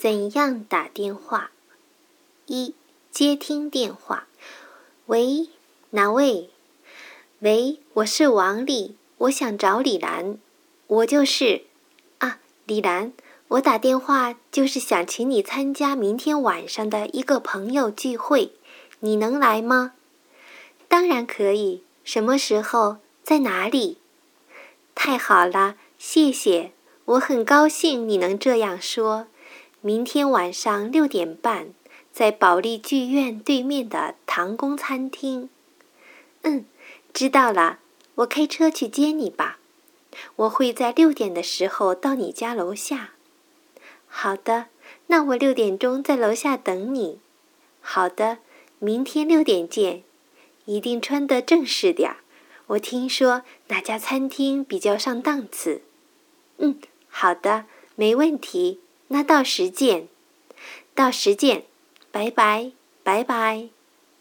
怎样打电话？一、接听电话。喂，哪位？喂，我是王丽，我想找李兰。我就是。啊，李兰，我打电话就是想请你参加明天晚上的一个朋友聚会，你能来吗？当然可以，什么时候？在哪里？太好了，谢谢，我很高兴你能这样说。明天晚上6点半，在保利剧院对面的唐宫餐厅。知道了，我开车去接你吧。我会在6点的时候到你家楼下。好的，那我6点钟在楼下等你。好的，明天6点见。一定穿得正式点儿，我听说那家餐厅比较上档次。好的，没问题，那到时见。到时见，拜拜，拜拜。